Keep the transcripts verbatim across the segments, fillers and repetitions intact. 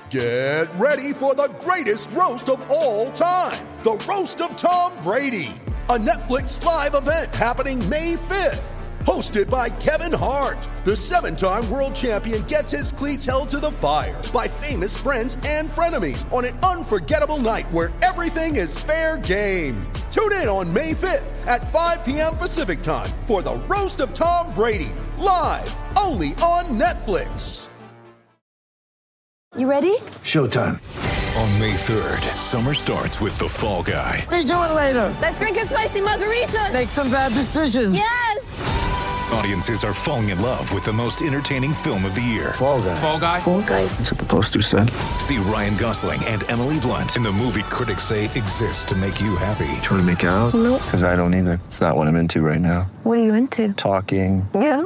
Get ready for the greatest roast of all time, the Roast of Tom Brady, a Netflix live event happening May fifth. Hosted by Kevin Hart, the seven-time world champion gets his cleats held to the fire by famous friends and frenemies on an unforgettable night where everything is fair game. Tune in on May fifth at five p.m. Pacific time for the Roast of Tom Brady, live only on Netflix. You ready? Showtime. On May third, summer starts with The Fall Guy. Let's do it later. Let's drink a spicy margarita. Make some bad decisions. Yes! Audiences are falling in love with the most entertaining film of the year. Fall Guy. Fall Guy? Fall Guy. That's what the poster said. See Ryan Gosling and Emily Blunt in the movie critics say exists to make you happy. Trying to make it out? Nope. Because I don't either. It's not what I'm into right now. What are you into? Talking. Yeah.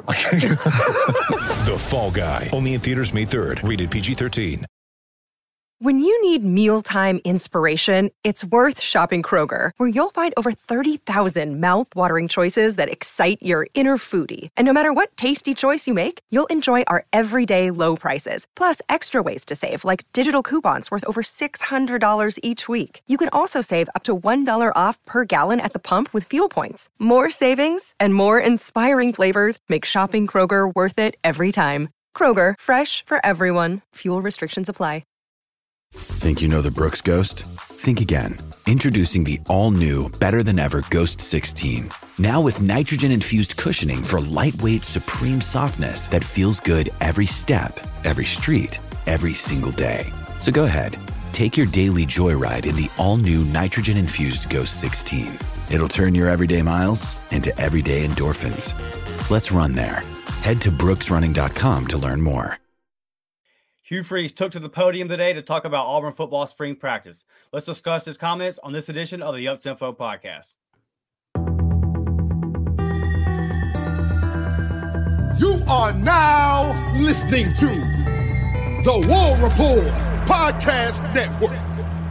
The Fall Guy. Only in theaters May third. Rated P G thirteen. When you need mealtime inspiration, it's worth shopping Kroger, where you'll find over thirty thousand mouth-watering choices that excite your inner foodie. And no matter what tasty choice you make, you'll enjoy our everyday low prices, plus extra ways to save, like digital coupons worth over six hundred dollars each week. You can also save up to one dollar off per gallon at the pump with fuel points. More savings and more inspiring flavors make shopping Kroger worth it every time. Kroger, fresh for everyone. Fuel restrictions apply. Think you know the Brooks Ghost? Think again. Introducing the all-new, better-than-ever Ghost sixteen. Now with nitrogen-infused cushioning for lightweight, supreme softness that feels good every step, every street, every single day. So go ahead, take your daily joyride in the all-new nitrogen-infused Ghost sixteen. It'll turn your everyday miles into everyday endorphins. Let's run there. Head to brooks running dot com to learn more. Hugh Freeze took to the podium today to talk about Auburn football spring practice. Let's discuss his comments on this edition of the UpTempo podcast. You are now listening to the War Report Podcast Network.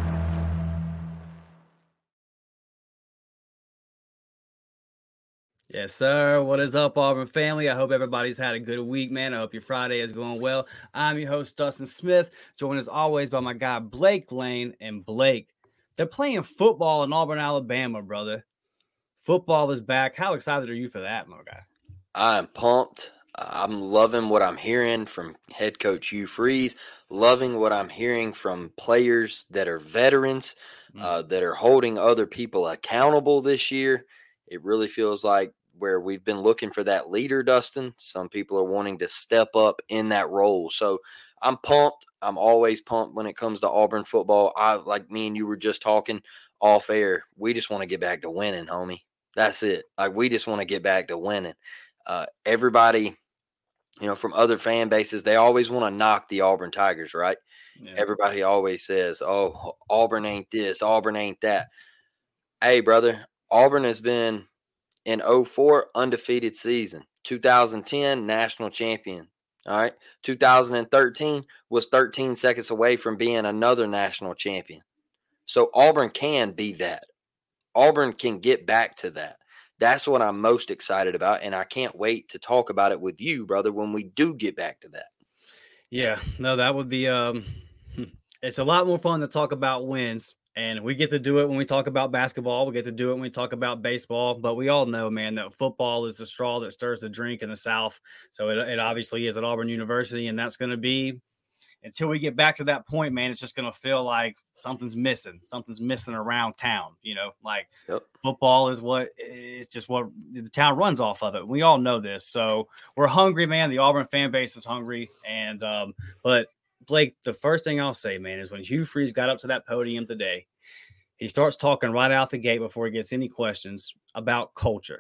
Yes, sir. What is up, Auburn family? I hope everybody's had a good week, man. I hope your Friday is going well. I'm your host, Dustin Smith, joined as always by my guy, Blake Lane. And Blake, they're playing football in Auburn, Alabama, brother. Football is back. How excited are you for that, my guy? I'm pumped. I'm loving what I'm hearing from head coach Hugh Freeze, loving what I'm hearing from players that are veterans, mm. uh, that are holding other people accountable this year. It really feels like where we've been looking for that leader, Dustin. Some people are wanting to step up in that role. So I'm pumped. I'm always pumped when it comes to Auburn football. I like me and you were just talking off air. We just want to get back to winning, homie. That's it. Like we just want to get back to winning. Uh, everybody, you know, from other fan bases, they always want to knock the Auburn Tigers, right? Yeah. Everybody always says, oh, Auburn ain't this, Auburn ain't that. Hey, brother, Auburn has been in oh four undefeated season. two thousand ten national champion. All right. two thousand thirteen was thirteen seconds away from being another national champion. So Auburn can be that. Auburn can get back to that. That's what I'm most excited about. And I can't wait to talk about it with you, brother, when we do get back to that. Yeah, no, that would be, um, it's a lot more fun to talk about wins. And we get to do it when we talk about basketball. We get to do it when we talk about baseball. But we all know, man, that football is the straw that stirs the drink in the South. So it, it obviously is at Auburn University. And that's going to be, until we get back to that point, man, it's just going to feel like something's missing. Something's missing around town. You know, like yep. Football is what, it's just what the town runs off of it. We all know this. So we're hungry, man. The Auburn fan base is hungry. And, um, but, Blake, the first thing I'll say, man, is when Hugh Freeze got up to that podium today, he starts talking right out the gate before he gets any questions about culture.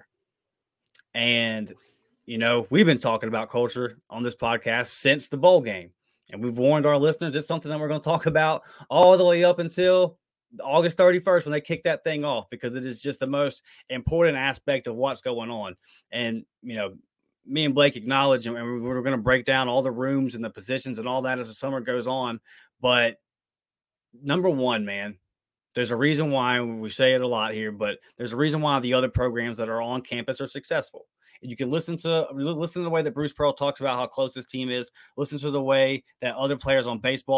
And, you know, we've been talking about culture on this podcast since the bowl game. And we've warned our listeners it's something that we're going to talk about all the way up until August thirty-first when they kick that thing off, because it is just the most important aspect of what's going on. And, you know, me and Blake acknowledge, and we're going to break down all the rooms and the positions and all that as the summer goes on. But number one, man, there's a reason why we say it a lot here, but there's a reason why the other programs that are on campus are successful. You can listen to listen to the way that Bruce Pearl talks about how close his team is. Listen to the way that other players on baseball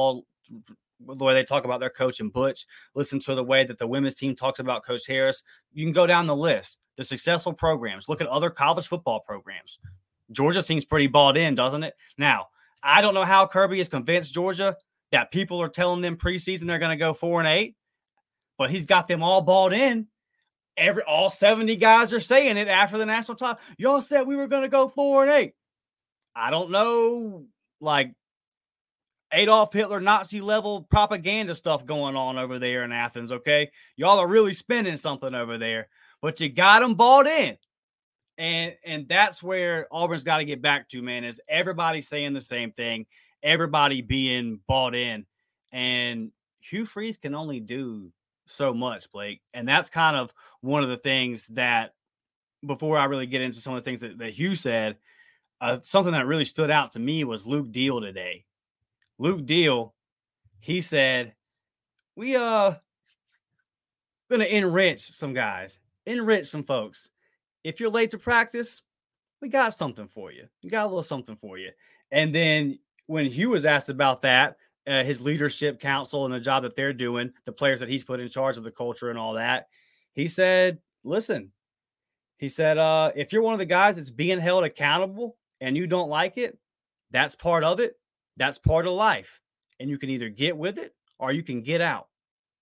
the way they talk about their coach and Butch. Listen to the way that the women's team talks about Coach Harris. You can go down the list. The successful programs. Look at other college football programs. Georgia seems pretty bought in, doesn't it? Now, I don't know how Kirby has convinced Georgia that people are telling them preseason they're going to go four and eight, but he's got them all bought in. Every all seventy guys are saying it after the national title. Y'all said we were going to go four and eight. I don't know, like Adolf Hitler Nazi level propaganda stuff going on over there in Athens. Okay, y'all are really spending something over there, but you got them bought in, and and that's where Auburn's got to get back to, man. Is everybody saying the same thing? Everybody being bought in, and Hugh Freeze can only do so much, Blake. And that's kind of one of the things that, before I really get into some of the things that, that Hugh said, uh, something that really stood out to me was Luke Deal today. Luke Deal, he said, we uh going to enrich some guys, enrich some folks. If you're late to practice, we got something for you. We got a little something for you. And then when Hugh was asked about that, Uh, his leadership council and the job that they're doing, the players that he's put in charge of the culture and all that, he said, listen, he said, uh, if you're one of the guys that's being held accountable and you don't like it, that's part of it. That's part of life. And you can either get with it or you can get out.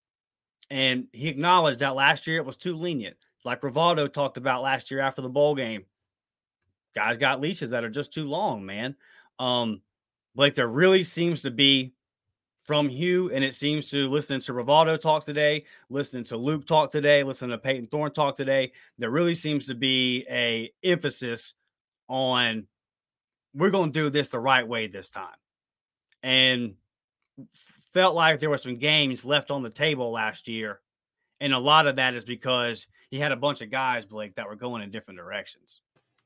And he acknowledged that last year it was too lenient. Like Rivaldo talked about last year after the bowl game. Guys got leashes that are just too long, man. Um, Blake, there really seems to be, from Hugh, and it seems to, listening to Rivaldo talk today, listening to Luke talk today, listening to Peyton Thorne talk today, there really seems to be a emphasis on we're going to do this the right way this time. And felt like there were some games left on the table last year, and a lot of that is because you had a bunch of guys, Blake, that were going in different directions.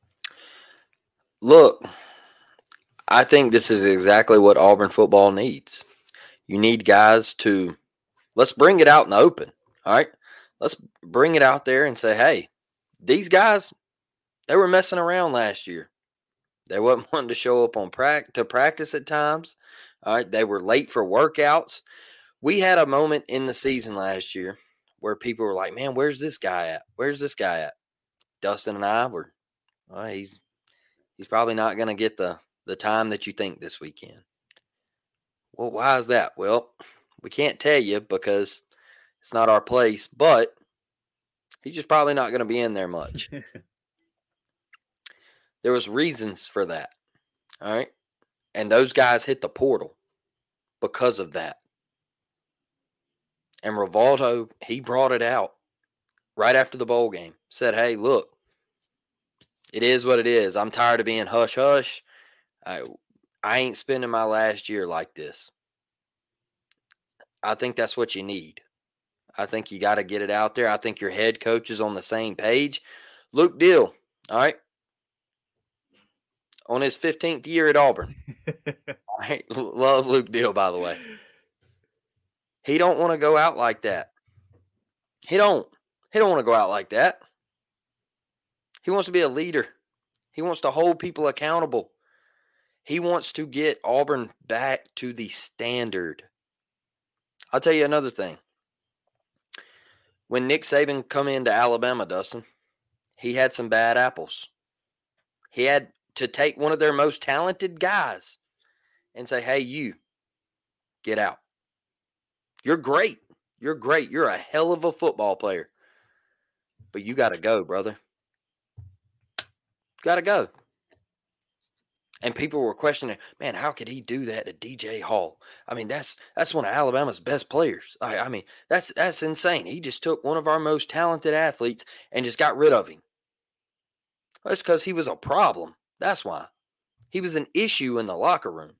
Look, I think this is exactly what Auburn football needs. You need guys to, let's bring it out in the open, all right? Let's bring it out there and say, hey, these guys, they were messing around last year. They wasn't wanting to show up on prac- to practice at times, all right? They were late for workouts. We had a moment in the season last year where people were like, man, where's this guy at? Where's this guy at? Dustin and I were, well, he's he's probably not going to get the, the time that you think this weekend. Well, why is that? Well, we can't tell you because it's not our place, but he's just probably not going to be in there much. There was reasons for that, all right? And those guys hit the portal because of that. And Rivaldo, he brought it out right after the bowl game. Said, hey, look, it is what it is. I'm tired of being hush-hush. I I ain't spending my last year like this. I think that's what you need. I think you got to get it out there. I think your head coach is on the same page. Luke Deal, all right, on his fifteenth year at Auburn. I love Luke Deal, by the way. He don't want to go out like that. He don't. He don't want to go out like that. He wants to be a leader. He wants to hold people accountable. He wants to get Auburn back to the standard. I'll tell you another thing. When Nick Saban come into Alabama, Dustin, he had some bad apples. He had to take one of their most talented guys and say, hey, you, get out. You're great. You're great. You're a hell of a football player. But you got to go, brother. Got to go. And people were questioning, man, how could he do that to D J Hall? I mean, that's that's one of Alabama's best players. I, I mean, that's that's insane. He just took one of our most talented athletes and just got rid of him. That's because he was a problem. That's why. He was an issue in the locker room.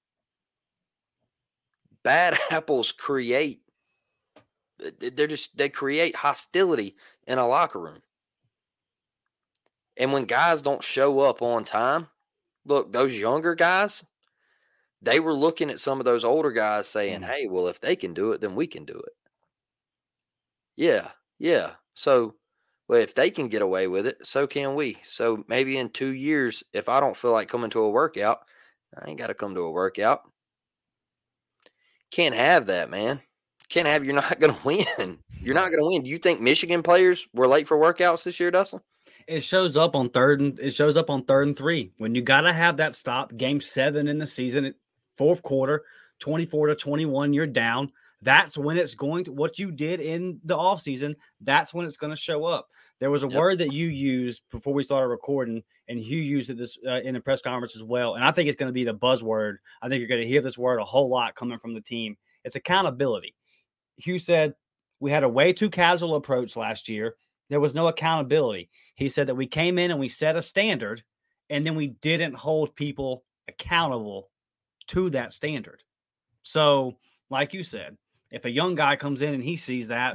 Bad apples create, they're just, they create hostility in a locker room. And when guys don't show up on time, look, those younger guys, they were looking at some of those older guys saying, hey, well, if they can do it, then we can do it. Yeah, yeah. So, well, if they can get away with it, so can we. So maybe in two years, if I don't feel like coming to a workout, I ain't got to come to a workout. Can't have that, man. Can't have. You're not going to win. You're not going to win. Do you think Michigan players were late for workouts this year, Dustin? It shows up on third and it shows up on third and three when you got to have that stop. Game seven in the season, fourth quarter, twenty-four to twenty-one. You're down. That's when it's going to what you did in the offseason. That's when it's going to show up. There was a yep. word that you used before we started recording, and Hugh used it this uh, in the press conference as well. And I think it's going to be the buzzword. I think you're going to hear this word a whole lot coming from the team. It's accountability. Hugh said we had a way too casual approach last year. There was no accountability. He said that we came in and we set a standard, and then we didn't hold people accountable to that standard. So, like you said, if a young guy comes in and he sees that,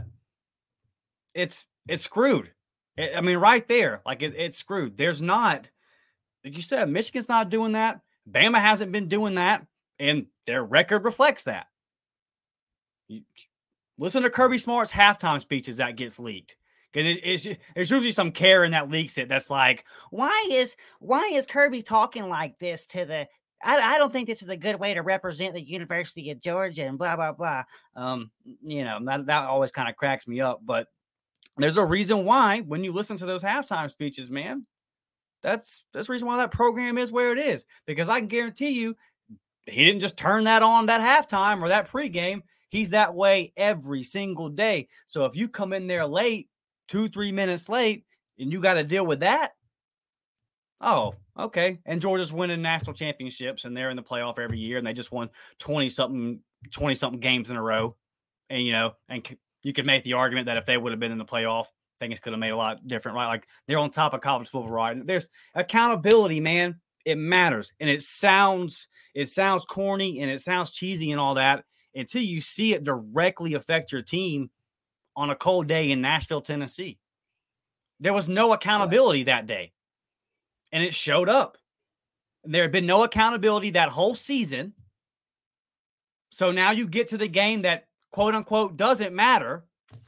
it's it's screwed. I mean, right there, like it, it's screwed. There's not, like you said, Michigan's not doing that. Bama hasn't been doing that, and their record reflects that. You, listen to Kirby Smart's halftime speeches that gets leaked. It, it's, there's usually some Karen that leaks it that's like, why is why is Kirby talking like this to the I, I don't think this is a good way to represent the University of Georgia and blah, blah, blah. Um, you know, that, that always kind of cracks me up. But there's a reason why when you listen to those halftime speeches, man, that's that's the reason why that program is where it is. Because I can guarantee you he didn't just turn that on that halftime or that pregame. He's that way every single day. So if you come in there late, two, three minutes late, and you got to deal with that, oh, okay. And Georgia's winning national championships, and they're in the playoff every year, and they just won twenty something, twenty something games in a row. And, you know, and c- you could make the argument that if they would have been in the playoff, things could have made a lot different, right? Like they're on top of college football, right? And there's accountability, man. It matters. And it sounds, it sounds corny and it sounds cheesy and all that until you see it directly affect your team on a cold day in Nashville, Tennessee. There was no accountability that day. And it showed up. There had been no accountability that whole season. So now you get to the game that, quote unquote, doesn't matter.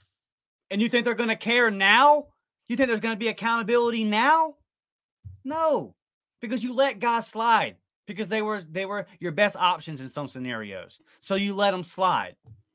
And you think they're going to care now? You think there's going to be accountability now? No, because you let guys slide because they were they were your best options in some scenarios. So you let them slide.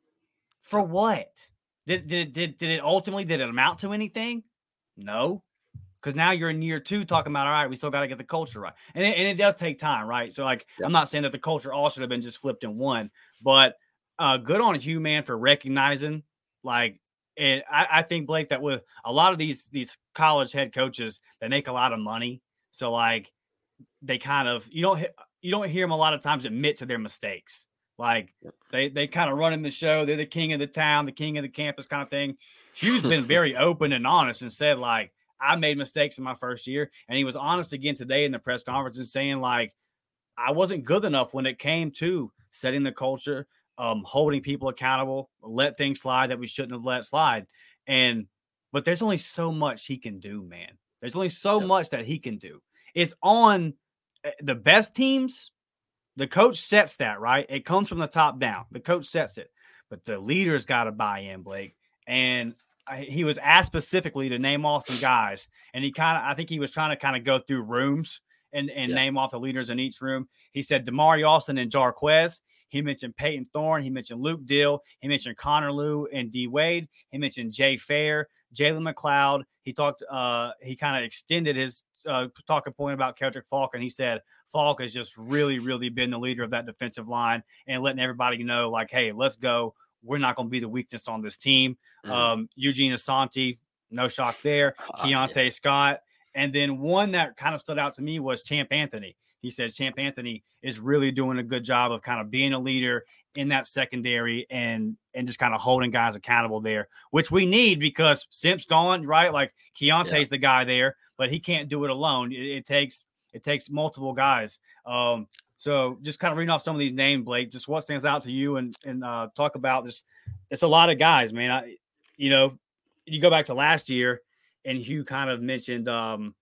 For what? Did did did, did it ultimately did it amount to anything? No. Because now you're in year two talking about, all right, we still got to get the culture right. And it, and it does take time, right? So, like, yeah. I'm not saying that the culture all should have been just flipped in one. But uh, good on you, man, for recognizing, like, it, I, I think, Blake, that with a lot of these these college head coaches, they make a lot of money. So, like, they kind of – you don't you don't hear them a lot of times admit to their mistakes. Like, they, they kind of run in the show. They're the king of the town, the king of the campus kind of thing. Hugh's been very open and honest and said, like, I made mistakes in my first year. And he was honest again today in the press conference and saying, like, I wasn't good enough when it came to setting the culture, um, holding people accountable, let things slide that we shouldn't have let slide. And, but there's only so much he can do, man. There's only so yep. much that he can do. It's on the best teams. The coach sets that, right? It comes from the top down. The coach sets it, but the leaders got to buy in, Blake. And he was asked specifically to name off some guys, and he kind of, I think he was trying to kind of go through rooms and, and yeah. name off the leaders in each room. He said Damari Alston and Jarquez. He mentioned Peyton Thorne. He mentioned Luke Dill. He mentioned Connor Lew and D Wade. He mentioned Jay Fair, Jalen McLeod. He talked, uh, he kind of extended his uh, talking point about Keldrick Falk, and he said Falk has just really, really been the leader of that defensive line and letting everybody know, like, hey, let's go. We're not going to be the weakness on this team. Mm. Um, Eugene Asante, no shock there. Uh, Keontae yeah. Scott. And then one that kind of stood out to me was Champ Anthony. He said Champ Anthony is really doing a good job of kind of being a leader in that secondary and and just kind of holding guys accountable there, which we need because Simp's gone, right? Like Keontae's yeah. the guy there, but he can't do it alone. It, it takes it takes multiple guys. Um, So just kind of reading off some of these names, Blake, just what stands out to you and, and uh, talk about this. It's a lot of guys, man. I, you know, you go back to last year and Hugh kind of mentioned um,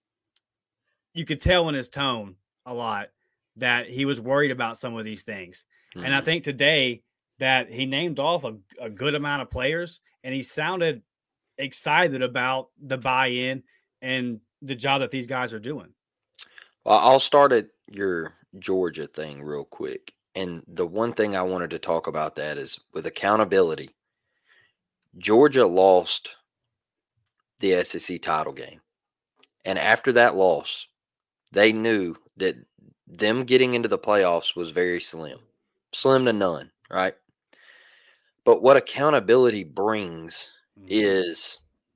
you could tell in his tone a lot that he was worried about some of these things. Mm-hmm. And I think today that he named off a, a good amount of players and he sounded excited about the buy-in and the job that these guys are doing. Well, I'll start at your Georgia thing real quick. And the one thing I wanted to talk about that is with accountability, Georgia lost the S E C title game. And after that loss, they knew that them getting into the playoffs was very slim, slim to none, right? But what accountability brings mm-hmm. is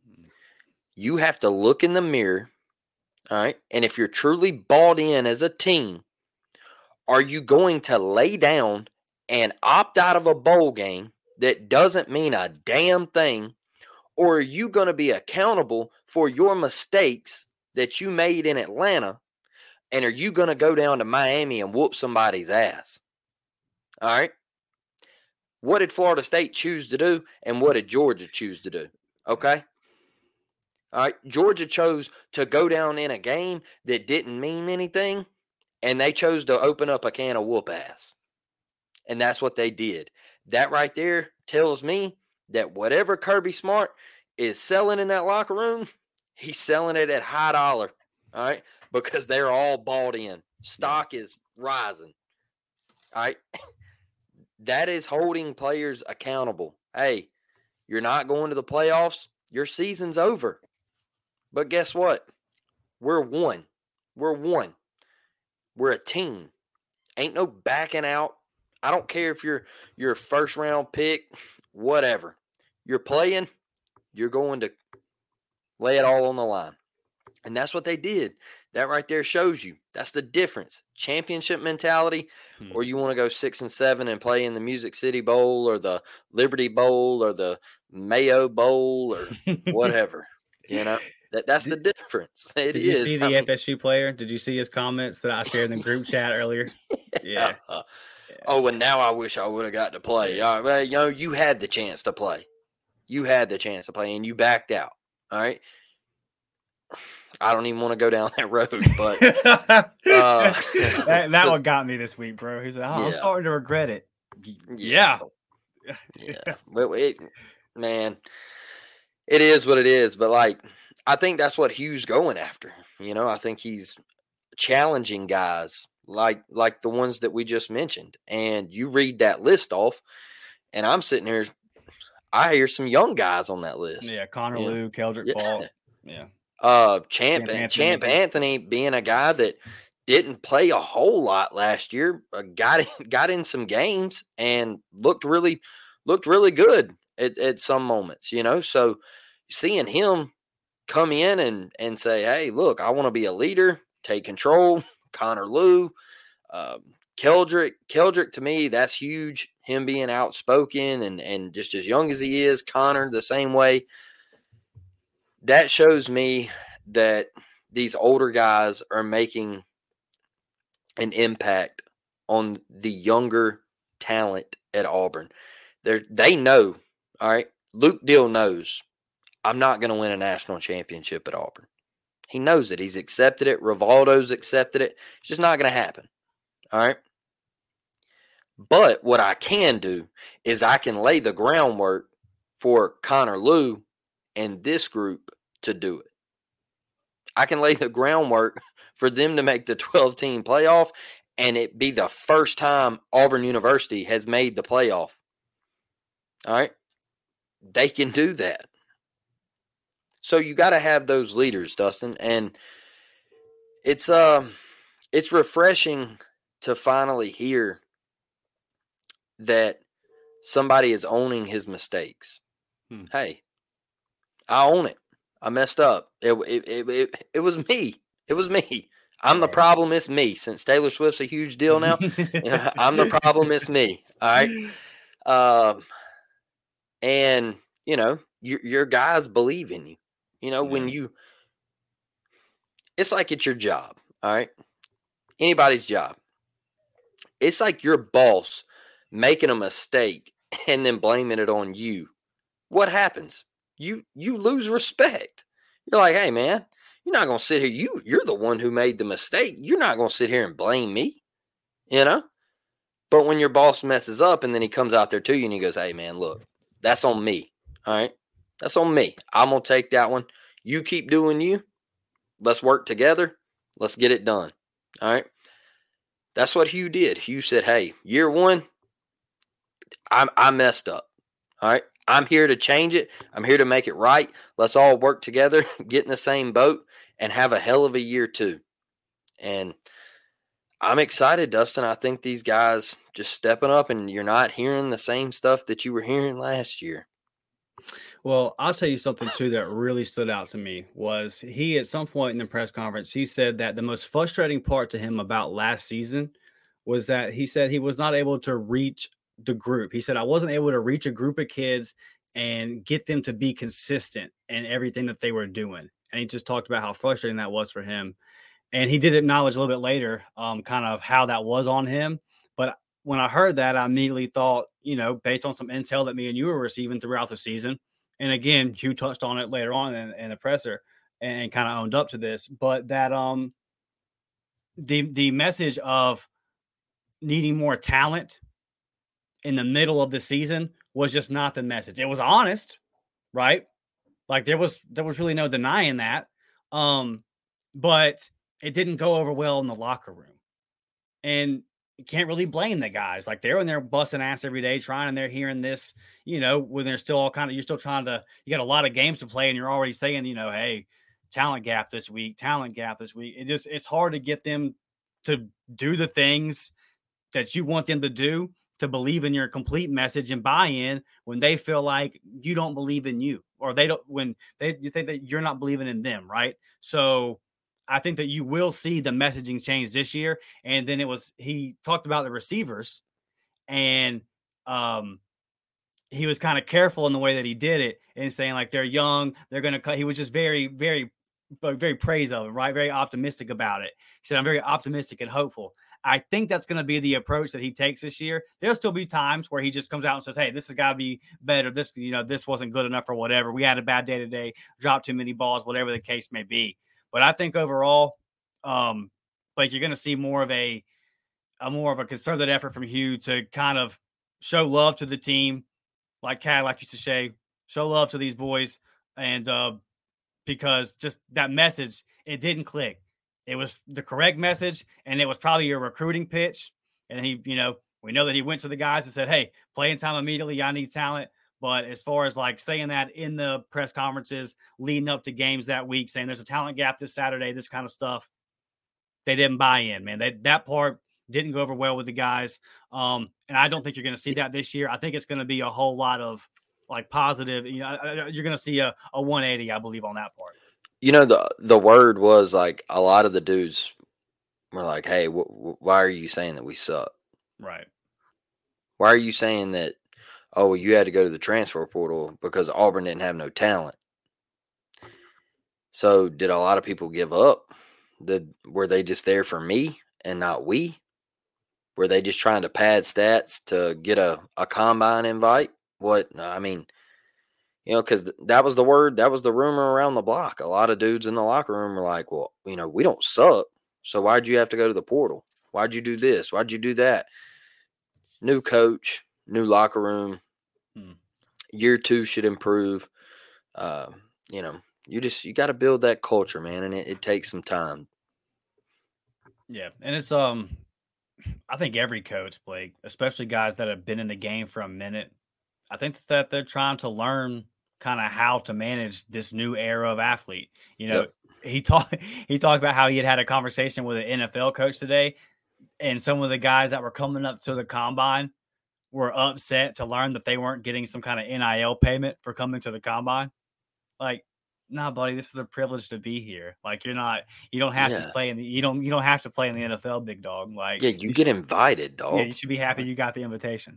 you have to look in the mirror, all right? And if you're truly bought in as a team, are you going to lay down and opt out of a bowl game that doesn't mean a damn thing? Or are you going to be accountable for your mistakes that you made in Atlanta? And are you going to go down to Miami and whoop somebody's ass? All right. What did Florida State choose to do? And what did Georgia choose to do? Okay. All right. Georgia chose to go down in a game that didn't mean anything. And they chose to open up a can of whoop ass. And that's what they did. That right there tells me that whatever Kirby Smart is selling in that locker room, he's selling it at high dollar. All right. Because they're all bought in. Stock is rising. All right. That is holding players accountable. Hey, you're not going to the playoffs. Your season's over. But guess what? We're one. We're one. We're a team. Ain't no backing out. I don't care if you're your first round pick, whatever. You're playing, you're going to lay it all on the line. And that's what they did. That right there shows you. That's the difference. Championship mentality, hmm. or you want to go six and seven and play in the Music City Bowl or the Liberty Bowl or the Mayo Bowl or whatever. You know, that that's the difference. It Did is. you see the I mean, F S U player? Did you see his comments that I shared in the group chat earlier? Yeah. Uh, oh, and now I wish I would have got to play. All right, well, you know, you had the chance to play. You had the chance to play, and you backed out. All right. I don't even want to go down that road, but uh, that, that one got me this week, bro. He said, oh, yeah. I'm starting to regret it. Yeah. Yeah. Well, it, man, it is what it is. But, like, I think that's what Hugh's going after. You know, I think he's challenging guys like like the ones that we just mentioned. And you read that list off, and I'm sitting here, I hear some young guys on that list. Yeah, Connor yeah. Lew, Keldrick yeah. Ball. Yeah. Uh, Champ, Champ, Anthony. Champ Anthony being a guy that didn't play a whole lot last year, uh, got in, got in some games and looked really looked really good at, at some moments, you know. So seeing him come in and and say, "Hey, look, I want to be a leader, take control." Connor Lew, uh, Keldrick, Keldrick to me, that's huge. Him being outspoken and and just as young as he is, Connor the same way. That shows me that these older guys are making an impact on the younger talent at Auburn. They they know, all right, Luke Deal knows I'm not going to win a national championship at Auburn. He knows it. He's accepted it. Rivaldo's accepted it. It's just not going to happen, all right? But what I can do is I can lay the groundwork for Connor Lew and this group to do it. I can lay the groundwork for them to make the twelve-team playoff, and it be the first time Auburn University has made the playoff. All right? They can do that. So you got to have those leaders, Dustin, and it's uh, it's refreshing to finally hear that somebody is owning his mistakes. Hmm. Hey, I own it. I messed up. It, it it it it was me. It was me. I'm the problem. It's me. Since Taylor Swift's a huge deal now, I'm the problem. It's me. All right. Um, and you know, your your guys believe in you. You know, yeah. when you, it's like it's your job. All right. Anybody's job. It's like your boss making a mistake and then blaming it on you. What happens? You you lose respect. You're like, hey, man, you're not going to sit here. You, you're the one who made the mistake. You're not going to sit here and blame me, you know? But when your boss messes up and then he comes out there to you and he goes, hey, man, look, that's on me, all right? That's on me. I'm going to take that one. You keep doing you. Let's work together. Let's get it done, all right? That's what Hugh did. Hugh said, hey, year one, I, I messed up. All right. I'm here to change it. I'm here to make it right. Let's all work together, get in the same boat, and have a hell of a year two. And I'm excited, Dustin. I think these guys just stepping up, and you're not hearing the same stuff that you were hearing last year. Well, I'll tell you something, too, that really stood out to me was he, at some point in the press conference, he said that the most frustrating part to him about last season was that he said he was not able to reach the group. He said, I wasn't able to reach a group of kids and get them to be consistent in everything that they were doing. And he just talked about how frustrating that was for him. And he did acknowledge a little bit later um, kind of how that was on him. But when I heard that, I immediately thought, you know, based on some intel that me and you were receiving throughout the season, and again, Hugh touched on it later on in, in the presser and, and kind of owned up to this, but that um the the message of needing more talent in the middle of the season was just not the message. It was honest, right? Like there was there was really no denying that. Um, but it didn't go over well in the locker room. And you can't really blame the guys. Like they're in there busting ass every day trying, and they're hearing this, you know, when they're still all kind of, you're still trying to, you got a lot of games to play and you're already saying, you know, hey, talent gap this week, talent gap this week. It just, it's hard to get them to do the things that you want them to do, to believe in your complete message and buy in when they feel like you don't believe in you, or they don't, when they, you think that you're not believing in them. Right. So I think that you will see the messaging change this year. And then it was, he talked about the receivers, and um, he was kind of careful in the way that he did it and saying like, they're young, they're going to cut. He was just very, very, very praise of it, right? Very optimistic about it. He said, I'm very optimistic and hopeful. I think that's going to be the approach that he takes this year. There'll still be times where he just comes out and says, hey, this has got to be better. This, you know, this wasn't good enough or whatever. We had a bad day today, dropped too many balls, whatever the case may be. But I think overall, um, like you're going to see more of a, a more of a concerted effort from Hugh to kind of show love to the team, like Cadillac used to say, show love to these boys, and uh, because just that message, it didn't click. It was the correct message, and it was probably a recruiting pitch. And he, you know, we know that he went to the guys and said, "Hey, playing time immediately. I need talent." But as far as like saying that in the press conferences leading up to games that week, saying there's a talent gap this Saturday, this kind of stuff, they didn't buy in, man. They, that part didn't go over well with the guys. Um, and I don't think you're going to see that this year. I think it's going to be a whole lot of like positive, you know, you're going to see a, a one eighty, I believe, on that part. You know, the, the word was like a lot of the dudes were like, hey, wh- wh- why are you saying that we suck? Right. Why are you saying that, oh, you had to go to the transfer portal because Auburn didn't have no talent? So did a lot of people give up? Did, were they just there for me and not we? Were they just trying to pad stats to get a, a combine invite? What, I mean, you know, because th- that was the word, that was the rumor around the block. A lot of dudes in the locker room were like, well, you know, we don't suck. So why'd you have to go to the portal? Why'd you do this? Why'd you do that? New coach, new locker room. Hmm. Year two should improve. Uh, you know, you just, you got to build that culture, man. And it, it takes some time. Yeah. And it's, um, I think every coach, Blake, especially guys that have been in the game for a minute, I think that they're trying to learn kind of how to manage this new era of athlete. You know, yep. he talked, he talked about how he had had a conversation with an N F L coach today, and some of the guys that were coming up to the combine were upset to learn that they weren't getting some kind of N I L payment for coming to the combine. Like, nah, buddy, this is a privilege to be here. Like, you're not, you don't have yeah. to play in the, you don't, you don't have to play in the N F L, big dog. Like, yeah, you, you get should, invited, dog. Yeah, you should be happy you got the invitation.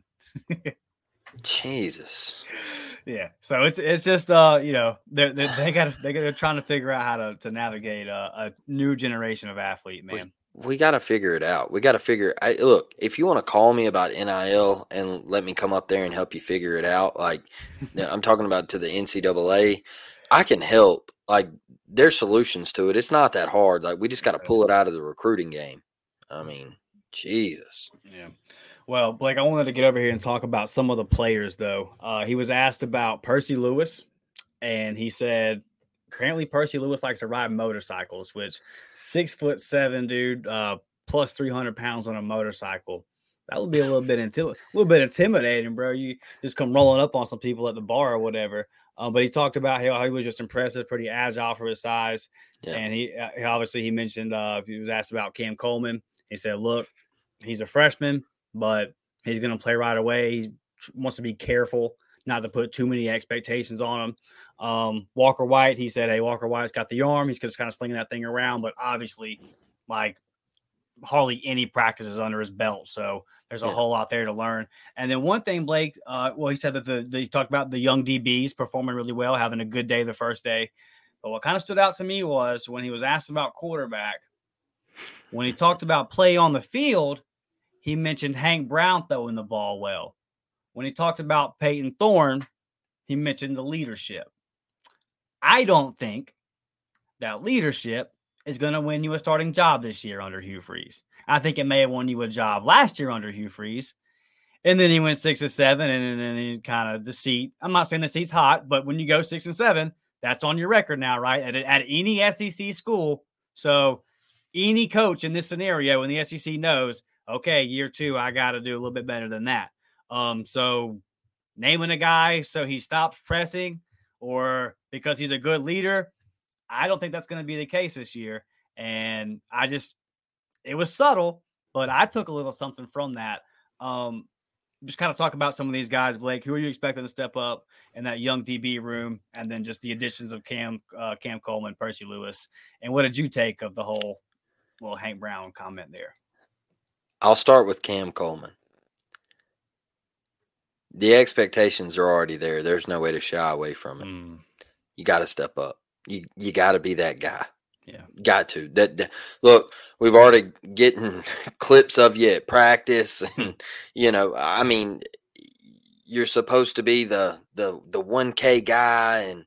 Jesus. Yeah. So it's, it's just, uh, you know, they're, they're they got, they they're trying to figure out how to, to navigate a, a new generation of athlete, man. We, we got to figure it out. We got to figure, I, look, if you want to call me about N I L and let me come up there and help you figure it out, like I'm talking about to the N C double A, I can help. Like, there's solutions to it. It's not that hard. Like, we just got to pull it out of the recruiting game. I mean, Jesus. Yeah. Well, Blake, I wanted to get over here and talk about some of the players, though. Uh, he was asked about Percy Lewis, and he said apparently Percy Lewis likes to ride motorcycles, which six foot seven dude, uh, plus three hundred pounds on a motorcycle. That would be a little bit inti- a little bit intimidating, bro. You just come rolling up on some people at the bar or whatever. Um, but he talked about how he was just impressive, pretty agile for his size. Yeah. And he, he obviously he mentioned uh, he was asked about Cam Coleman. He said, "Look, he's a freshman, but he's going to play right away. He wants to be careful not to put too many expectations on him." Um, Walker White, he said, "Hey, Walker White's got the arm. He's just kind of slinging that thing around, but obviously, like hardly any practices under his belt. So there's a yeah. whole lot there to learn." And then one thing, Blake, uh, well, he said that the, the he talked about the young D Bs performing really well, having a good day the first day. But what kind of stood out to me was when he was asked about quarterback, when he talked about play on the field, he mentioned Hank Brown throwing the ball well. When he talked about Peyton Thorne, he mentioned the leadership. I don't think that leadership is going to win you a starting job this year under Hugh Freeze. I think it may have won you a job last year under Hugh Freeze. And then he went six and seven, and then he kind of the seat. I'm not saying the seat's hot, but when you go six and seven, that's on your record now, right? At, at any S E C school. So any coach in this scenario in the S E C knows, okay, year two, I got to do a little bit better than that. Um, so naming a guy so he stops pressing or because he's a good leader, I don't think that's going to be the case this year. And I just, it was subtle, but I took a little something from that. Um, just kind of talk about some of these guys, Blake. Who are you expecting to step up in that young D B room? And then just the additions of Cam, uh, Cam Coleman, Percy Lewis. And what did you take of the whole little Hank Brown comment there? I'll start with Cam Coleman. The expectations are already there. There's no way to shy away from it. Mm. You got to step up. You you got to be that guy. Yeah, got to. That, that look, we've already getting clips of you at practice, and you know, I mean, you're supposed to be the the the one K guy, and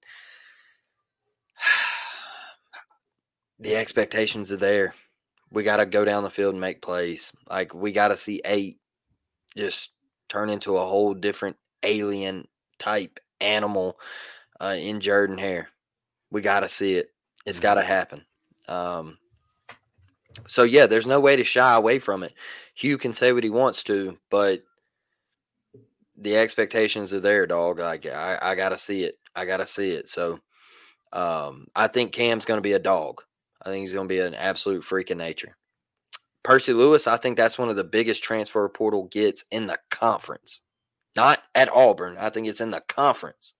the expectations are there. We got to go down the field and make plays. Like we got to see eight just turn into a whole different alien type animal uh, in Jordan Hare. We got to see it. It's got to happen. Um, so, yeah, there's no way to shy away from it. Hugh can say what he wants to, but the expectations are there, dog. Like, I, I got to see it. I got to see it. So, um, I think Cam's going to be a dog. I think he's going to be an absolute freak of nature. Percy Lewis, I think that's one of the biggest transfer portal gets in the conference. Not at Auburn. I think it's in the conference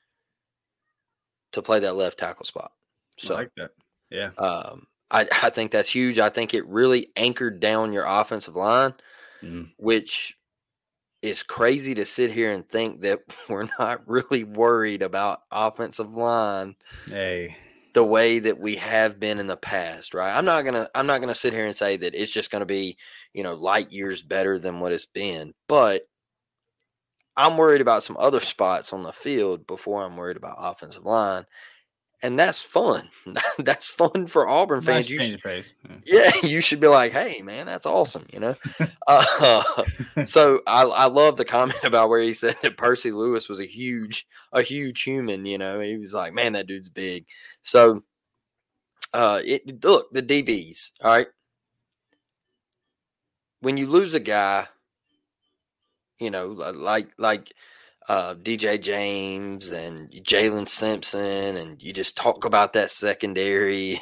to play that left tackle spot. So, I like that. Yeah. Um, I, I think that's huge. I think it really anchored down your offensive line, mm. which is crazy to sit here and think that we're not really worried about offensive line. Hey. The way that we have been in the past, right? I'm not gonna I'm not gonna sit here and say that it's just gonna be, you know, light years better than what it's been, but I'm worried about some other spots on the field before I'm worried about offensive line, and that's fun. That's fun for Auburn fans. Nice you change should, of pace. Yeah. yeah, you should be like, hey, man, that's awesome, you know. uh, so I, I love the comment about where he said that Percy Lewis was a huge, a huge human. You know, he was like, man, that dude's big. So, uh, it, look, the D Bs, all right? When you lose a guy, you know, like like uh, D J James and Jalen Simpson, and you just talk about that secondary,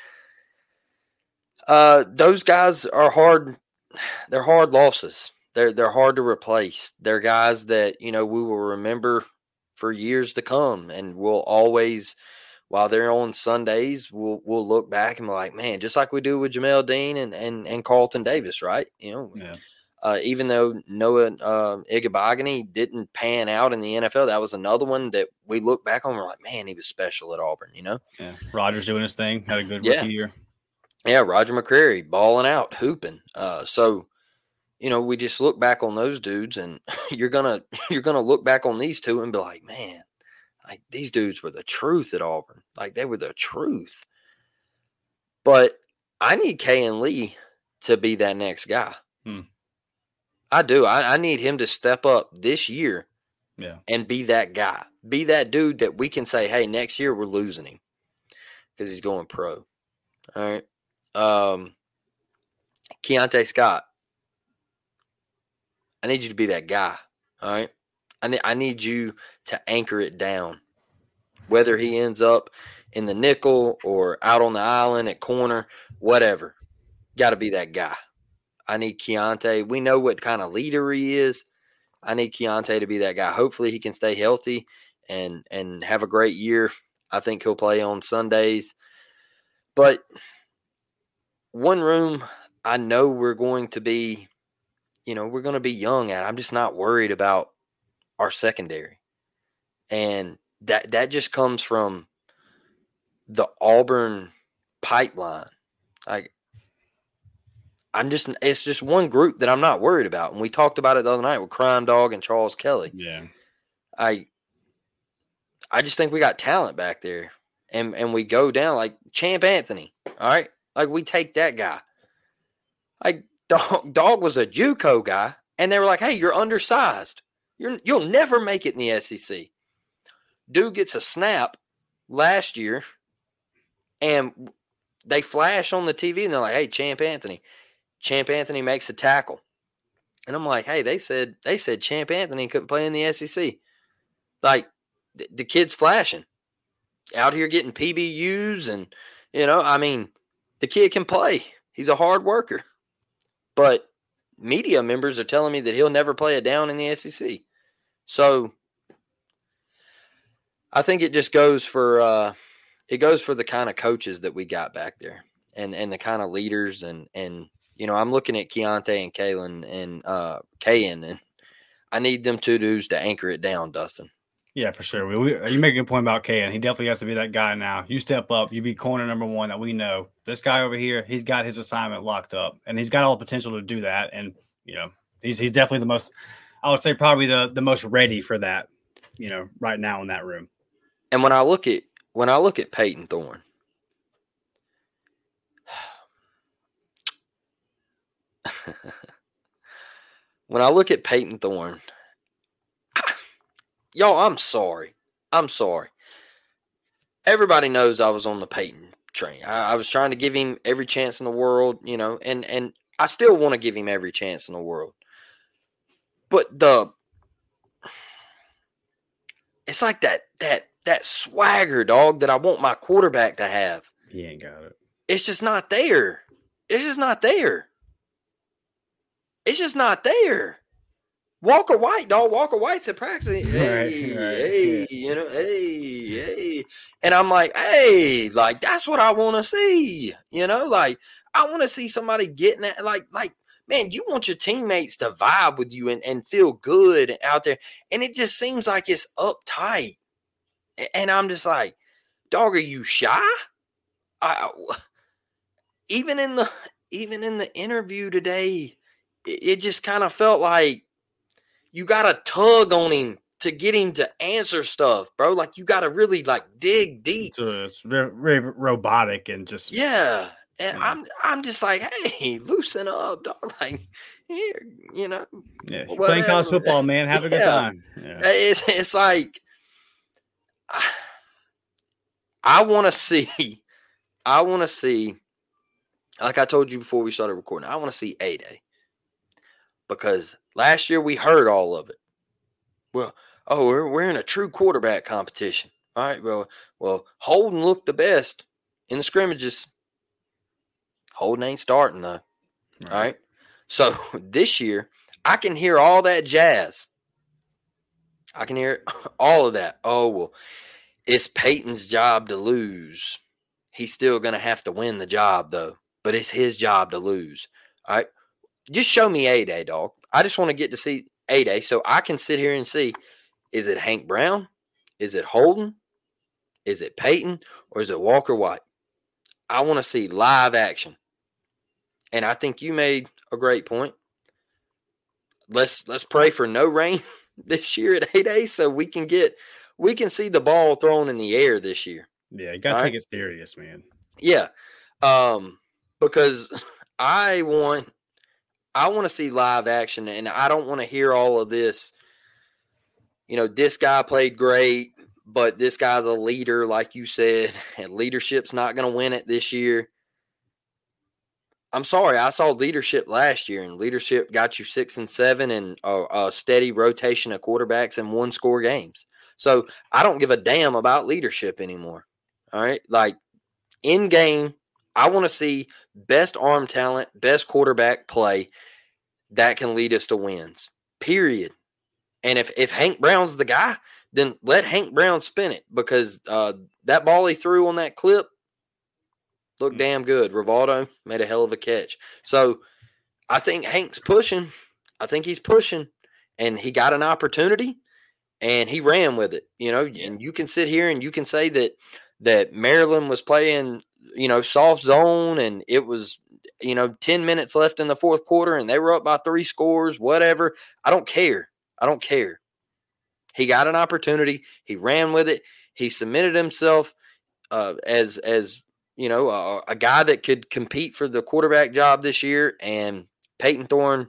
uh, those guys are hard. They're hard losses. They're they're hard to replace. They're guys that, you know, we will remember for years to come, and we'll always – while they're on Sundays, we'll we'll look back and be like, man, just like we do with Jamel Dean and and, and Carlton Davis, right? You know, yeah. uh, even though Noah uh, Igabagani didn't pan out in the N F L, that was another one that we look back on and we're like, man, he was special at Auburn, you know? Yeah. Rogers doing his thing, had a good yeah. rookie year. Yeah, Roger McCreary balling out, hooping. Uh, so, you know, we just look back on those dudes, and you're gonna you're gonna look back on these two and be like, man. Like, these dudes were the truth at Auburn. Like, they were the truth. But I need Kayin Lee to be that next guy. Hmm. I do. I, I need him to step up this year yeah. and be that guy. Be that dude that we can say, hey, next year we're losing him because he's going pro. All right. Um, Keontae Scott, I need you to be that guy, all right? I need, I need you to anchor it down. Whether he ends up in the nickel or out on the island at corner, whatever, got to be that guy. I need Keontae. We know what kind of leader he is. I need Keontae to be that guy. Hopefully he can stay healthy and and have a great year. I think he'll play on Sundays. But one room I know we're going to be, you know, we're going to be young at. I'm just not worried about our secondary. And that that just comes from the Auburn pipeline. Like, I'm just, it's just one group that I'm not worried about. And we talked about it the other night with Crime Dog and Charles Kelly. Yeah. I, I just think we got talent back there. And, and we go down like Champ Anthony. All right. Like, we take that guy. Like, Dog, Dog was a JUCO guy. And they were like, hey, you're undersized. You're, you'll never make it in the S E C. Dude gets a snap last year. And they flash on the T V and they're like, hey, Champ Anthony. Champ Anthony makes a tackle. And I'm like, hey, they said they said Champ Anthony couldn't play in the S E C. Like, the, the kid's flashing. Out here getting P B Us and, you know, I mean, the kid can play. He's a hard worker. But media members are telling me that he'll never play a down in the S E C. So I think it just goes for uh, it goes for the kind of coaches that we got back there and, and the kind of leaders and and you know, I'm looking at Keontae and Kalen and uh, Kayan, and I need them two dudes to anchor it down, Dustin. Yeah, for sure. We, we, you make a good point about Kayan. He definitely has to be that guy now. You step up, you be corner number one that we know. This guy over here, he's got his assignment locked up, and he's got all the potential to do that. And, you know, he's he's definitely the most, I would say probably the, the most ready for that, you know, right now in that room. And when I look at when I look at Peyton Thorne, when I look at Peyton Thorne, y'all, I'm sorry. I'm sorry. Everybody knows I was on the Peyton train. I, I was trying to give him every chance in the world, you know, and, and I still want to give him every chance in the world. But the it's like that that that swagger, dog, that I want my quarterback to have. He ain't got it. It's just not there. It's just not there. It's just not there. Walker White, dog. Walker White's at practice. Hey, right, right, hey, yeah. you know, hey, hey. And I'm like, hey, like, that's what I want to see. You know, like, I want to see somebody getting that. Like, like, man, you want your teammates to vibe with you and, and feel good out there. And it just seems like it's uptight. And I'm just like, dog, are you shy? I, even in the even in the interview today, it, it just kind of felt like you got to tug on him to get him to answer stuff, bro. Like, you got to really, like, dig deep. So it's very, very robotic and just yeah. And yeah. I'm I'm just like, hey, loosen up, dog. Like, here, you know. Yeah, you're playing college football, man. Have a good yeah. time. Yeah. It's it's like I, I want to see. I want to see. Like I told you before we started recording, I want to see A-Day. Because last year we heard all of it. Well, oh, we're, we're in a true quarterback competition. All right, well, well, Holden looked the best in the scrimmages. Holden ain't starting, though. Right. All right? So this year, I can hear all that jazz. I can hear all of that. Oh, well, it's Peyton's job to lose. He's still going to have to win the job, though. But it's his job to lose. All right? Just show me A-Day, dog. I just want to get to see A-Day so I can sit here and see, is it Hank Brown? Is it Holden? Is it Peyton? Or is it Walker White? I want to see live action. And I think you made a great point. Let's let's pray for no rain this year at A-Day so we can get we can see the ball thrown in the air this year. Yeah, you got to take right? it serious, man. Yeah. Um, because I want I want to see live action, and I don't want to hear all of this. You know, this guy played great, but this guy's a leader, like you said, and leadership's not going to win it this year. I'm sorry. I saw leadership last year, and leadership got you six and seven and a, a steady rotation of quarterbacks and one score games. So I don't give a damn about leadership anymore. All right. Like in game, I want to see best arm talent, best quarterback play that can lead us to wins, period. And if, if Hank Brown's the guy, then let Hank Brown spin it, because uh, that ball he threw on that clip looked damn good. Rivaldo made a hell of a catch. So I think Hank's pushing. I think he's pushing, and he got an opportunity, and he ran with it. You know, and you can sit here and you can say that that Maryland was playing, you know, soft zone, and it was, you know, ten minutes left in the fourth quarter, and they were up by three scores, whatever. I don't care. I don't care. He got an opportunity. He ran with it. He submitted himself uh, as, as you know, a, a guy that could compete for the quarterback job this year. And Peyton Thorne,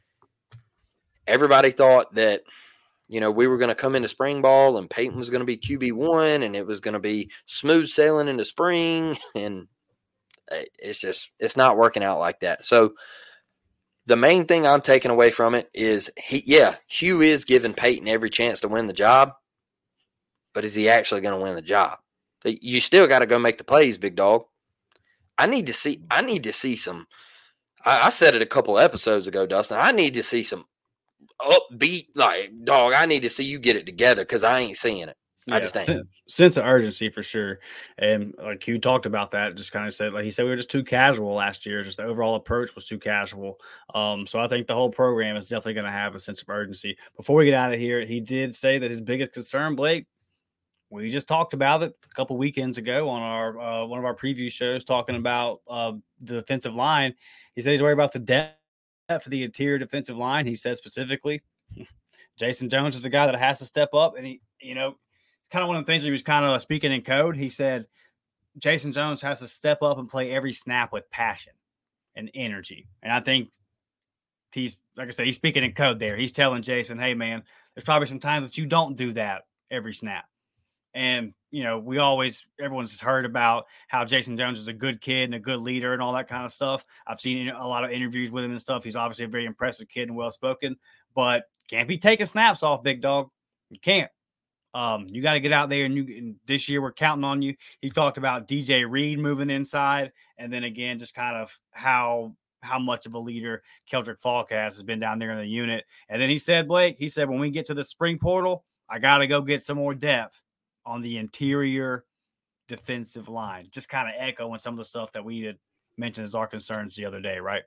everybody thought that, you know, we were going to come into spring ball and Peyton was going to be Q B one and it was going to be smooth sailing into spring. And it's just, it's not working out like that. So the main thing I'm taking away from it is, he, yeah, Hugh is giving Peyton every chance to win the job, but is he actually going to win the job? You still got to go make the plays, big dog. I need to see, I need to see some, I, I said it a couple episodes ago, Dustin, I need to see some upbeat, like, dog, I need to see you get it together, because I ain't seeing it. I Yeah, just ain't. Sense of urgency for sure. And like you talked about that, just kind of said, like he said, we were just too casual last year. Just the overall approach was too casual. Um, so I think the whole program is definitely going to have a sense of urgency. Before we get out of here, he did say that his biggest concern, Blake, we just talked about it a couple weekends ago on our uh, one of our preview shows, talking about uh, the defensive line. He said he's worried about the depth for the interior defensive line. He said specifically, Jason Jones is the guy that has to step up, and he, you know. It's kind of one of the things he was kind of speaking in code. He said Jason Jones has to step up and play every snap with passion and energy. And I think he's, like I said, he's speaking in code there. He's telling Jason, hey, man, there's probably some times that you don't do that every snap. And, you know, we always, everyone's heard about how Jason Jones is a good kid and a good leader and all that kind of stuff. I've seen a lot of interviews with him and stuff. He's obviously a very impressive kid and well-spoken, but can't be taking snaps off, big dog. You can't. Um, you got to get out there, and you. And this year we're counting on you. He talked about D J Reed moving inside, and then again, just kind of how how much of a leader Keldrick Falk has, has been down there in the unit. And then he said, Blake, he said, when we get to the spring portal, I got to go get some more depth on the interior defensive line. Just kind of echoing some of the stuff that we had mentioned as our concerns the other day, right?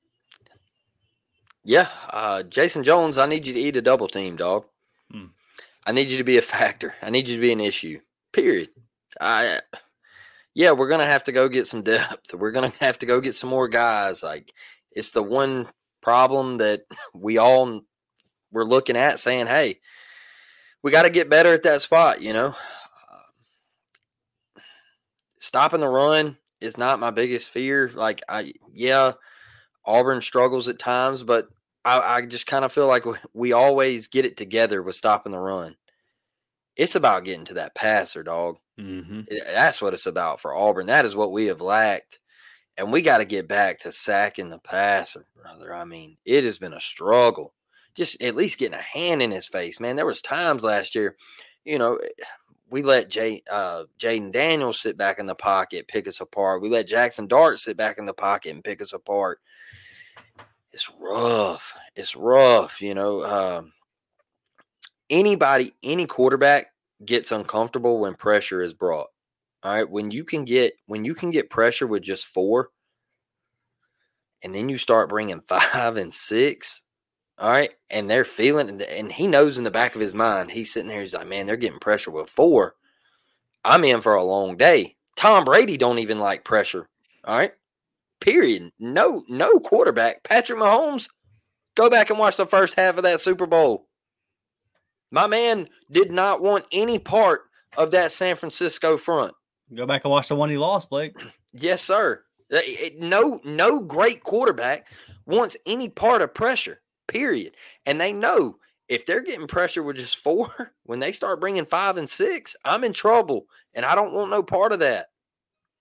Yeah, uh, Jason Jones, I need you to eat a double team, dog. Hmm. I need you to be a factor. I need you to be an issue, period. I, yeah, we're going to have to go get some depth. We're going to have to go get some more guys. Like, it's the one problem that we all were looking at saying, hey, we got to get better at that spot, you know. Uh, stopping the run is not my biggest fear. Like, I, yeah, Auburn struggles at times, but I, I just kind of feel like we, we always get it together with stopping the run. It's about getting to that passer, dog. Mm-hmm. That's what it's about for Auburn. That is what we have lacked. And we got to get back to sacking the passer, brother. I mean, it has been a struggle. Just at least getting a hand in his face, man. There was times last year, you know, we let Jay, uh, Jaden Daniels sit back in the pocket, pick us apart. We let Jackson Dart sit back in the pocket and pick us apart. It's rough. It's rough, you know. Um, anybody, any quarterback gets uncomfortable when pressure is brought. All right, when you can get when you can get pressure with just four, and then you start bringing five and six, all right, and they're feeling, and he knows in the back of his mind, he's sitting there, he's like, man, they're getting pressure with four. I'm in for a long day. Tom Brady don't even like pressure. All right. Period. No, no quarterback. Patrick Mahomes, go back and watch the first half of that Super Bowl. My man did not want any part of that San Francisco front. Go back and watch the one he lost, Blake. Yes, sir. No, no great quarterback wants any part of pressure, period. And they know if they're getting pressure with just four, when they start bringing five and six, I'm in trouble, and I don't want no part of that.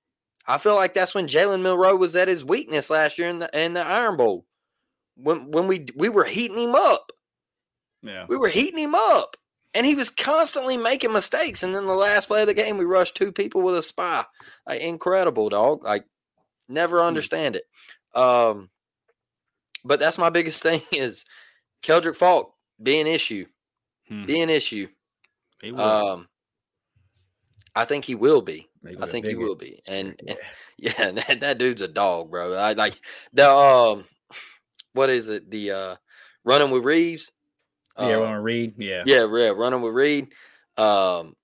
I feel like that's when Jalen Milroe was at his weakness last year in the in the Iron Bowl. When when we we were heating him up. Yeah. We were heating him up. And he was constantly making mistakes. And then the last play of the game, we rushed two people with a spy. Like, incredible, dog. Like, never understand it. Um, but that's my biggest thing is Keldrick Faulk be an issue. Hmm. Be an issue. He will. Um, I think he will be. Maybe I think he bigger. will be. And, and yeah, that, that dude's a dog, bro. I like the um, what is it? The uh, running with Reeves. Yeah, Uh, want to read? Yeah. Yeah, yeah, running with Reed. Um,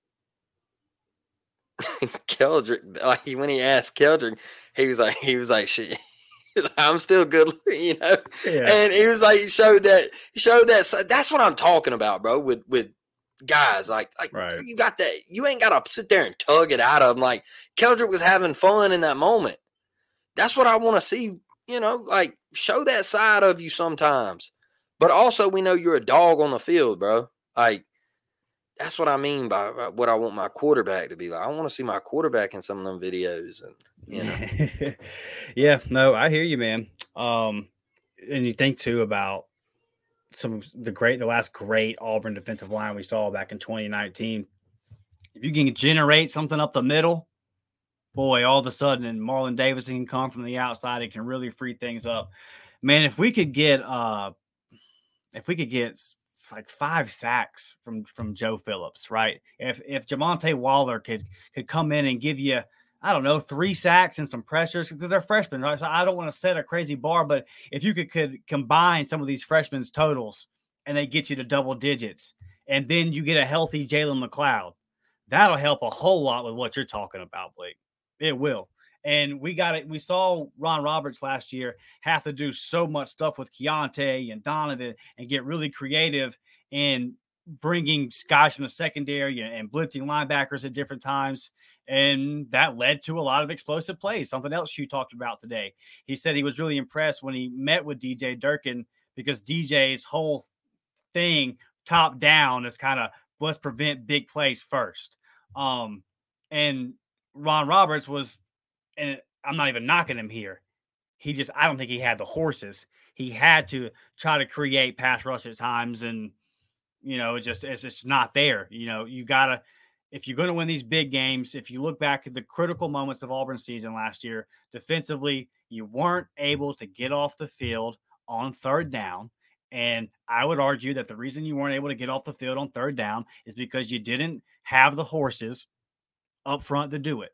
Keldrick, like when he asked Keldrick, he was like, he was like, shit, I'm still good, you know. Yeah. And he was like, he showed that, he showed that. So that's what I'm talking about, bro. With with guys like, like Right. you got that. You ain't got to sit there and tug it out of them. Like Keldrick was having fun in that moment. That's what I want to see. You know, like show that side of you sometimes. But also, we know you're a dog on the field, bro. Like, that's what I mean by, by what I want my quarterback to be like. I want to see my quarterback in some of them videos, and you know. Yeah, no, I hear you, man. Um, and you think too about some of the great, the last great Auburn defensive line we saw back in twenty nineteen. If you can generate something up the middle, boy, all of a sudden, and Marlon Davidson can come from the outside, it can really free things up. Man, if we could get uh. If we could get like five sacks from, from Joe Phillips, right? If if Jamonte Waller could could come in and give you, I don't know, three sacks and some pressures because they're freshmen, right? So I don't want to set a crazy bar, but if you could, could combine some of these freshmen's totals and they get you to double digits, and then you get a healthy Jalen McLeod, that'll help a whole lot with what you're talking about, Blake. It will. And we got it. We saw Ron Roberts last year have to do so much stuff with Keontae and Donovan and get really creative in bringing guys from the secondary and blitzing linebackers at different times. And that led to a lot of explosive plays. Something else you talked about today. He said he was really impressed when he met with D J Durkin because D J's whole thing top down is kind of let's prevent big plays first. Um, and Ron Roberts was, and I'm not even knocking him here. He just, I don't think he had the horses. He had to try to create pass rush at times. And, you know, it just, it's just not there. You know, you got to, if you're going to win these big games, if you look back at the critical moments of Auburn's season last year, defensively, you weren't able to get off the field on third down. And I would argue that the reason you weren't able to get off the field on third down is because you didn't have the horses up front to do it.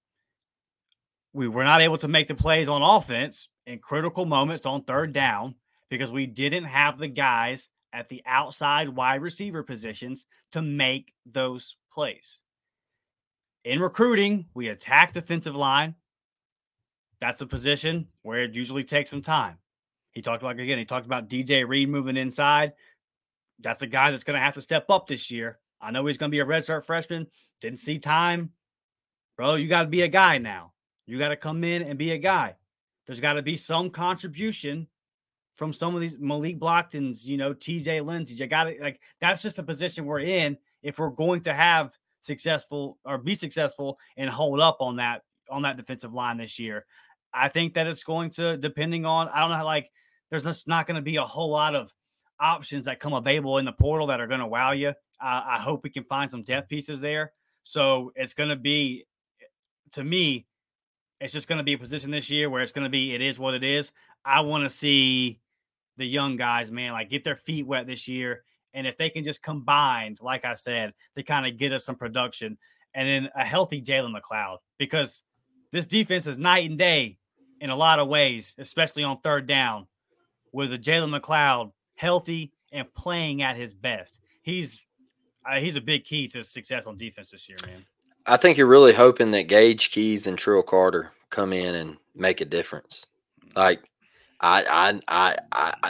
We were not able to make the plays on offense in critical moments on third down because we didn't have the guys at the outside wide receiver positions to make those plays. In recruiting, we attack defensive line. That's a position where it usually takes some time. He talked about, again, he talked about D J Reed moving inside. That's a guy that's going to have to step up this year. I know he's going to be a redshirt freshman. Didn't see time. Bro, you got to be a guy now. You got to come in and be a guy. There's got to be some contribution from some of these Malik Blocktons, you know, T J Lindsey. You got to, like, that's just a position we're in if we're going to have successful or be successful and hold up on that, on that defensive line this year. I think that it's going to, depending on, I don't know how, like, there's just not going to be a whole lot of options that come available in the portal that are going to wow you. Uh, I hope we can find some depth pieces there. So it's going to be, to me, it's just going to be a position this year where it's going to be, it is what it is. I want to see the young guys, man, like get their feet wet this year. And if they can just combine, like I said, to kind of get us some production and then a healthy Jalen McLeod, because this defense is night and day in a lot of ways, especially on third down with a Jalen McLeod healthy and playing at his best. He's, uh, he's a big key to success on defense this year, man. I think you're really hoping that Gage Keys and Trill Carter come in and make a difference. Like, I, I, I, I, I,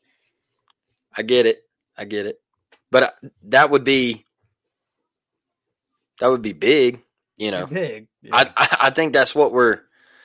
I get it, I get it, but that would be that would be big, you know. Big. Yeah. I, I, I think that's what we're,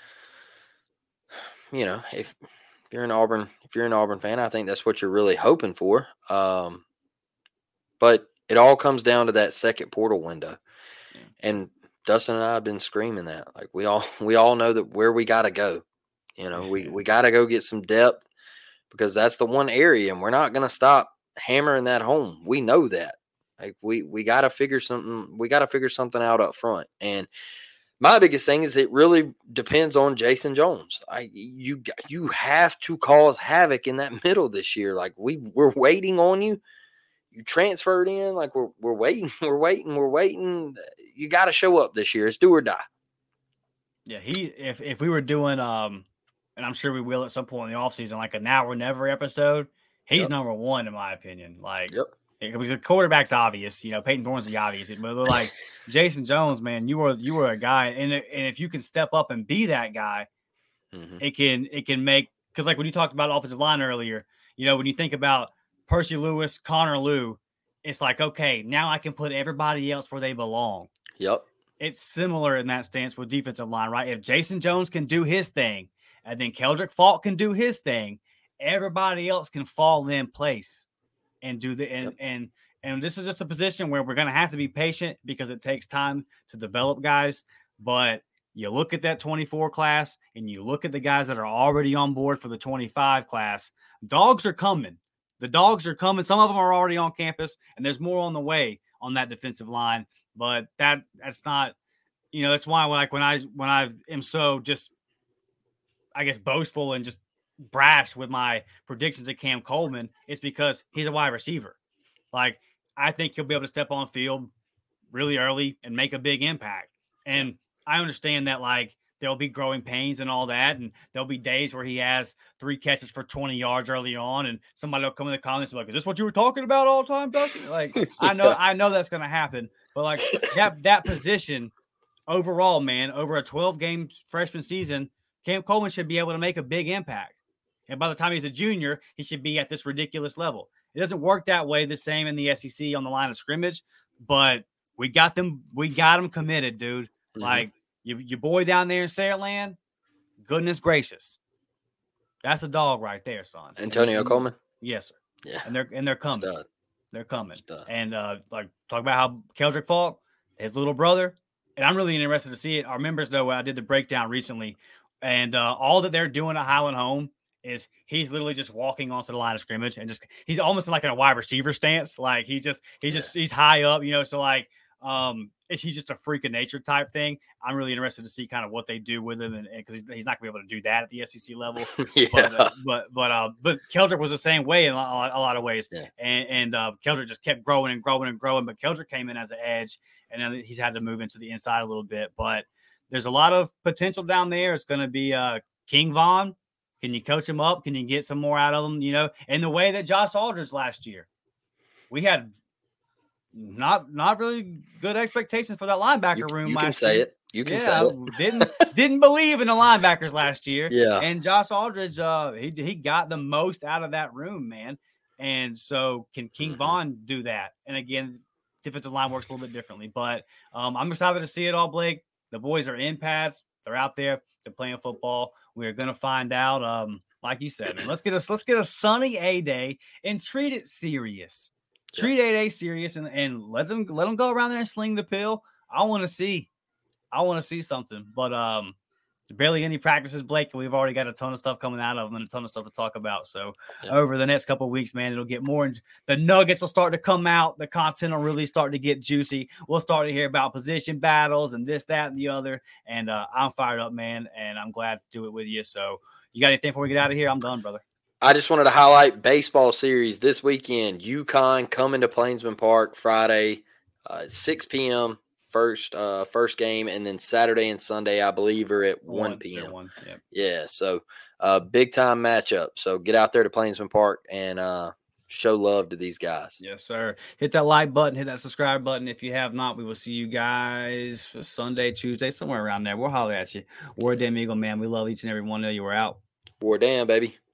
you know, if, if you're an Auburn, if you're an Auburn fan, I think that's what you're really hoping for. Um, but it all comes down to that second portal window. And Dustin and I have been screaming that. Like we all we all know that where we got to go. You know, we we got to go get some depth because that's the one area, and we're not going to stop hammering that home. We know that. Like we we got to figure something. We got to figure something out up front. And my biggest thing is it really depends on Jason Jones. I you you have to cause havoc in that middle this year. Like we we're waiting on you. You transferred in. Like we're we're waiting. We're waiting. We're waiting. You got to show up this year. It's do or die. Yeah, he. If if we were doing um. and I'm sure we will at some point in the offseason, like a now or never episode, he's yep. number one in my opinion. Like, yep. because the quarterback's obvious, you know, Peyton Thorne's the obvious, but like Jason Jones, man, you were you were a guy, and and if you can step up and be that guy, mm-hmm. it can it can make because like when you talked about offensive line earlier, you know, when you think about Percy Lewis, Connor Lew, it's like okay, now I can put everybody else where they belong. Yep, it's similar in that stance with defensive line, right? If Jason Jones can do his thing. And then Keldrick Faulk can do his thing. Everybody else can fall in place and do the and yep. and and this is just a position where we're going to have to be patient because it takes time to develop guys. But you look at that twenty-four class and you look at the guys that are already on board for the twenty-five class. Dogs are coming. The dogs are coming. Some of them are already on campus, and there's more on the way on that defensive line. But that that's not, you know, that's why like when I when I am so just. I guess, boastful and just brash with my predictions of Cam Coleman, it's because he's a wide receiver. Like, I think he'll be able to step on field really early and make a big impact. And I understand that, like, there'll be growing pains and all that, and there'll be days where he has three catches for twenty yards early on, and somebody will come in the comments and be like, is this what you were talking about all the time, Dustin? Like, I know I know that's going to happen. But, like, that, that position overall, man, over a twelve-game freshman season, Cam Coleman should be able to make a big impact. And by the time he's a junior, he should be at this ridiculous level. It doesn't work that way the same in the S E C on the line of scrimmage, but we got them, we got them committed, dude. Mm-hmm. Like you, your boy down there in Saraland, goodness gracious. That's a dog right there, son. Antonio and, Coleman? Yes, sir. Yeah. And they're and they're coming. Stud. They're coming. Stud. And uh, like talk about how Keldrick Faulk, his little brother, and I'm really interested to see it. Our members know I did the breakdown recently. And uh, all that they're doing at Highland Home is he's literally just walking onto the line of scrimmage and just he's almost like in a wide receiver stance. Like he just he just yeah. he's high up, you know. So like um, it's, he's just a freak of nature type thing. I'm really interested to see kind of what they do with him, and because he's, he's not gonna be able to do that at the S E C level. yeah. But uh, but but uh, but Keldrick was the same way in a lot, a lot of ways, yeah. and and uh, Keldrick just kept growing and growing and growing. But Keldrick came in as an edge, and then he's had to move into the inside a little bit, but. There's a lot of potential down there. It's going to be uh, King Von. Can you coach him up? Can you get some more out of him? You know, in the way that Josh Aldridge last year, we had not not really good expectations for that linebacker you, room. You last can say year. it. You can yeah, say it. didn't didn't believe in the linebackers last year. Yeah, and Josh Aldridge, uh, he he got the most out of that room, man. And so, can King mm-hmm. Von do that? And again, defensive line works a little bit differently, but um, I'm excited to see it all, Blake. The boys are in pads. They're out there. They're playing football. We're going to find out, um, like you said, man, let's get us, let's get a sunny A day and treat it serious. Yeah. Treat A day serious and, and let them, let them go around there and sling the pill. I want to see, I want to see something, but um, barely any practices, Blake. We've already got a ton of stuff coming out of them and a ton of stuff to talk about. So yeah. over the next couple of weeks, man, it'll get more. The nuggets will start to come out. The content will really start to get juicy. We'll start to hear about position battles and this, that, and the other. And uh, I'm fired up, man, and I'm glad to do it with you. So you got anything before we get out of here? I'm done, brother. I just wanted to highlight baseball series this weekend. UConn coming to Plainsman Park Friday, uh, six p.m. First uh, first game, and then Saturday and Sunday, I believe, are at one p.m. Yep. Yeah, so uh, big time matchup. So get out there to Plainsman Park and uh, show love to these guys. Yes, sir. Hit that like button, hit that subscribe button. If you have not, we will see you guys Sunday, Tuesday, somewhere around there. We'll holler at you. War Damn Eagle, man. We love each and every one of you. We're out. War Damn, baby.